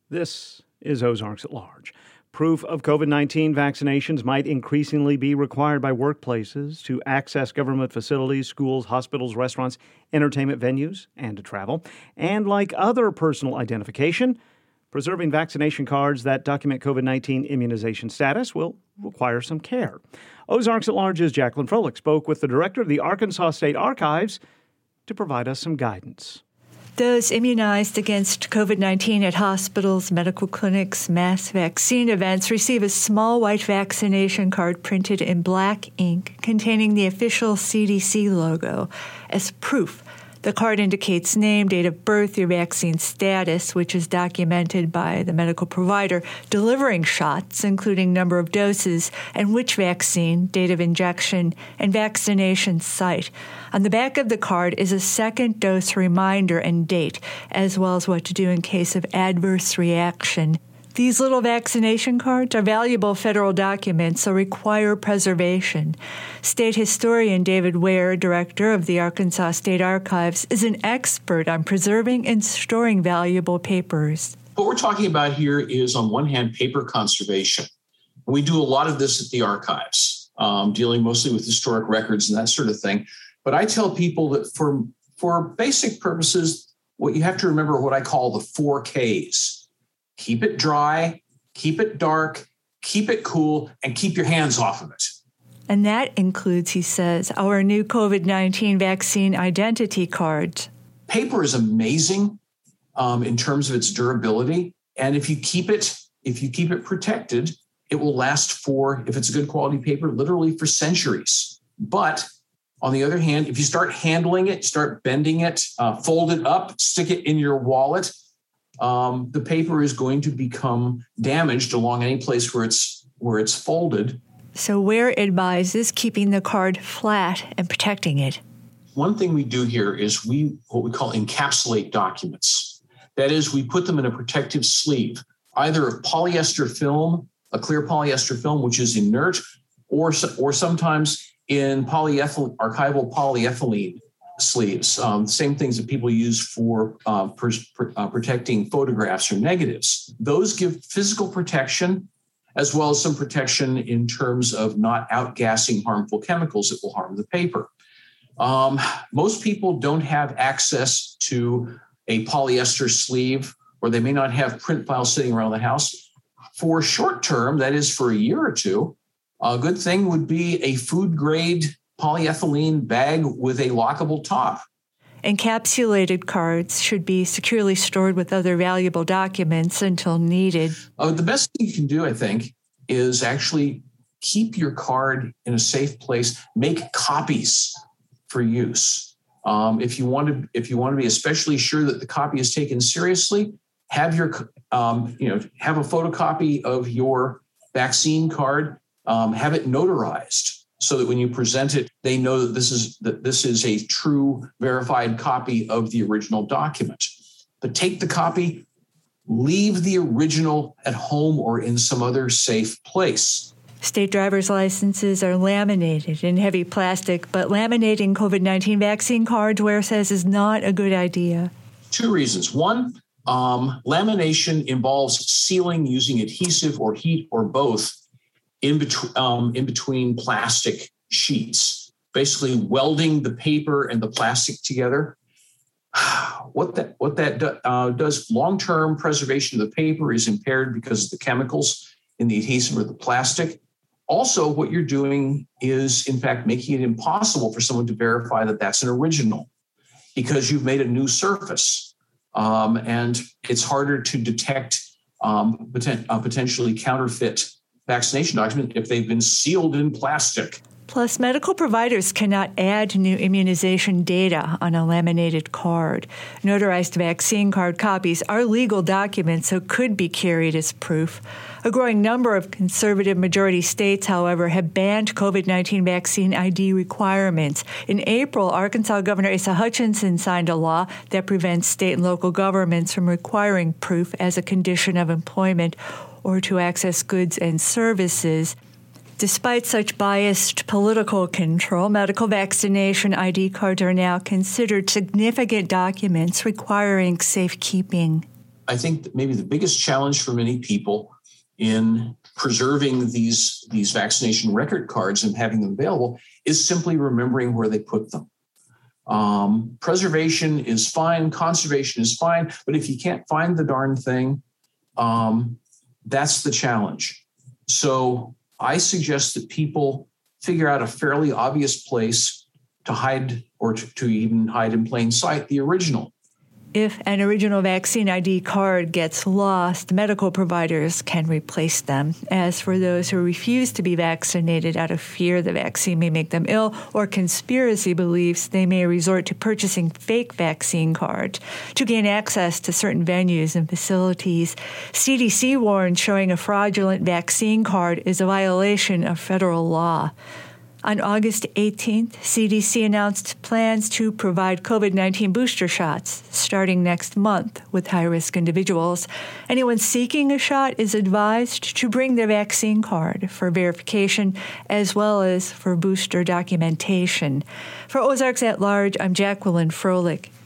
This is Ozarks at Large. Proof of COVID-19 vaccinations might increasingly be required by workplaces to access government facilities, schools, hospitals, restaurants, entertainment venues, and to travel. And like other personal identification, preserving vaccination cards that document COVID-19 immunization status will require some care. Ozarks at Large's Jacqueline Froelich spoke with the director of the Arkansas State Archives to provide us some guidance. Those immunized against COVID-19 at hospitals, medical clinics, mass vaccine events receive a small white vaccination card printed in black ink containing the official CDC logo as proof. The card indicates name, date of birth, your vaccine status, which is documented by the medical provider delivering shots, including number of doses, and which vaccine, date of injection, and vaccination site. On the back of the card is a second dose reminder and date, as well as what to do in case of adverse reaction. These little vaccination cards are valuable federal documents, so require preservation. State historian David Ware, director of the Arkansas State Archives, is an expert on preserving and storing valuable papers. What we're talking about here is, on one hand, paper conservation. We do a lot of this at the archives, dealing mostly with historic records and that sort of thing. But I tell people that for basic purposes, what you have to remember are what I call the 4 Ks. Keep it dry, keep it dark, keep it cool, and keep your hands off of it. And that includes, he says, our new COVID-19 vaccine identity cards. Paper is amazing in terms of its durability. And if you keep it protected, it will last for, if it's a good quality paper, literally for centuries. But on the other hand, if you start handling it, start bending it, fold it up, stick it in your wallet, the paper is going to become damaged along any place where it's folded. So Ware advises keeping the card flat and protecting it. One thing we do here is what we call encapsulate documents. That is, we put them in a protective sleeve, either of polyester film, a clear polyester film, which is inert, or sometimes in archival polyethylene sleeves, same things that people use for protecting photographs or negatives. Those give physical protection, as well as some protection in terms of not outgassing harmful chemicals that will harm the paper. Most people don't have access to a polyester sleeve, or they may not have print files sitting around the house. For short term, that is for a year or two, a good thing would be a food-grade polyethylene bag with a lockable top. Encapsulated cards should be securely stored with other valuable documents until needed. The best thing you can do, I think, is actually keep your card in a safe place. Make copies for use. If you want to be especially sure that the copy is taken seriously, have have a photocopy of your vaccine card. Have it notarized, so that when you present it, they know that this is a true verified copy of the original document. But take the copy, leave the original at home or in some other safe place. State driver's licenses are laminated in heavy plastic, but laminating COVID-19 vaccine cards, Ware says, is not a good idea. 2 reasons. One, lamination involves sealing using adhesive or heat or both in between plastic sheets, basically welding the paper and the plastic together. What that does, long-term preservation of the paper is impaired because of the chemicals in the adhesive or the plastic. Also, what you're doing is, in fact, making it impossible for someone to verify that that's an original, because you've made a new surface, and it's harder to detect potentially counterfeit vaccination document if they've been sealed in plastic. Plus, medical providers cannot add new immunization data on a laminated card. Notarized vaccine card copies are legal documents, so could be carried as proof. A growing number of conservative majority states, however, have banned COVID-19 vaccine ID requirements. In April, Arkansas Governor Asa Hutchinson signed a law that prevents state and local governments from requiring proof as a condition of employment or to access goods and services. Despite such biased political control, medical vaccination ID cards are now considered significant documents requiring safekeeping. I think that maybe the biggest challenge for many people in preserving these vaccination record cards and having them available is simply remembering where they put them. Preservation is fine, conservation is fine, but if you can't find the darn thing, that's the challenge. So I suggest that people figure out a fairly obvious place to hide, or to even hide in plain sight, the original. If an original vaccine ID card gets lost, medical providers can replace them. As for those who refuse to be vaccinated out of fear the vaccine may make them ill or conspiracy beliefs, they may resort to purchasing fake vaccine cards to gain access to certain venues and facilities. CDC warns showing a fraudulent vaccine card is a violation of federal law. On August 18th, CDC announced plans to provide COVID-19 booster shots starting next month with high-risk individuals. Anyone seeking a shot is advised to bring their vaccine card for verification as well as for booster documentation. For Ozarks at Large, I'm Jacqueline Froelich.